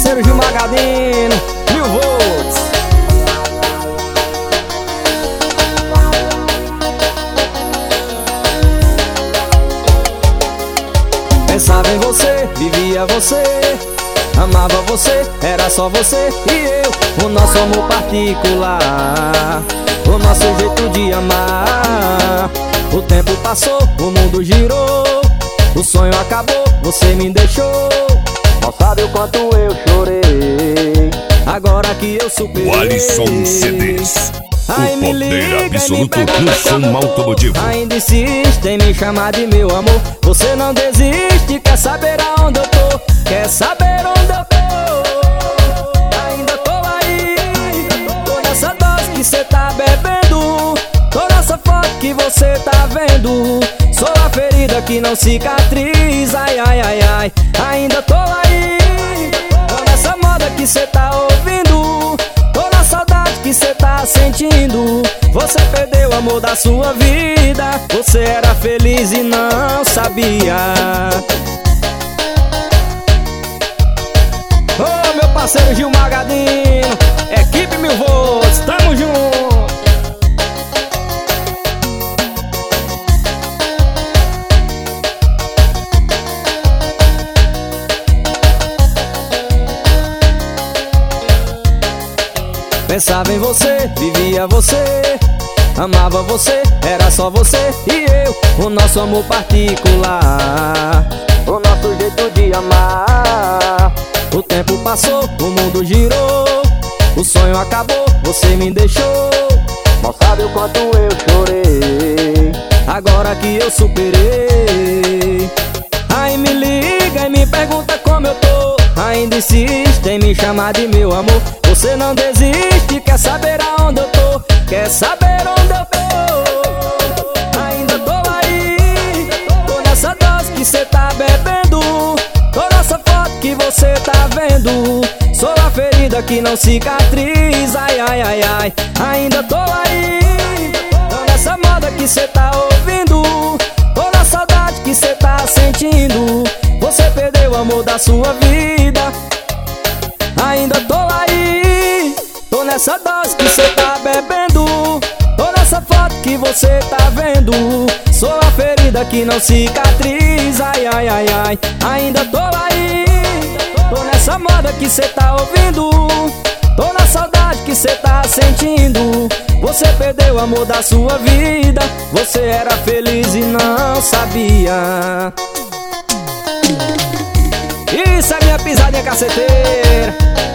parceiro Gilmar Galdino, 1000 volts. Pensava em você, vivia você, amava você, era só você e eu. O nosso amor particular, o nosso jeito de amar. O tempo passou, o mundo girou, o sonho acabou, você me deixou. Não sabe o quanto eu chorei, agora que eu superei. O Alisson CDs, o poder absoluto no som automotivo. Ainda insiste em me chamar de meu amor. Você não desiste, quer saber aonde eu tô, quer saber onde eu tô. Ainda tô aí, tô nessa dose que cê tá bebendo, tô nessa foto que você tá vendo. Sou a ferida que não cicatriza, ai, ai, ai, ai. Ainda tô aí, tô nessa moda que cê tá ouvindo, tô na saudade que cê tá sentindo. Você perdeu o amor da sua vida, você era feliz e não sabia. Ô, meu parceiro Gilmar Galdino, equipe 1000 volts, tamo junto. Pensava em você, vivia você, amava você, era só você e eu. O nosso amor particular, o nosso jeito de amar. O tempo passou, o mundo girou, o sonho acabou, você me deixou. Não sabe o quanto eu chorei, agora que eu superei. Aí me liga e me pergunta como eu tô, ainda insiste em me chamar de meu amor. Você não desiste, quer saber aonde eu tô, quer saber onde eu tô. Ainda tô aí, tô nessa dose que cê tá bebendo, tô nessa foto que você tá vendo. Sou a ferida que não cicatriza, ai, ai, ai, ai. Ainda tô aí, tô nessa moda que cê tá ouvindo, tô na saudade que cê tá sentindo. Você perdeu o amor da sua vida, ainda tô aí, tô nessa dose que cê tá bebendo, tô nessa foto que você tá vendo. Sou a ferida que não cicatriza, ai, ai, ai, ai. Ainda tô aí, tô nessa moda que cê tá ouvindo, tô na saudade que cê tá sentindo. Você perdeu o amor da sua vida, você era feliz e não sabia. Isso é minha pisadinha caceteira.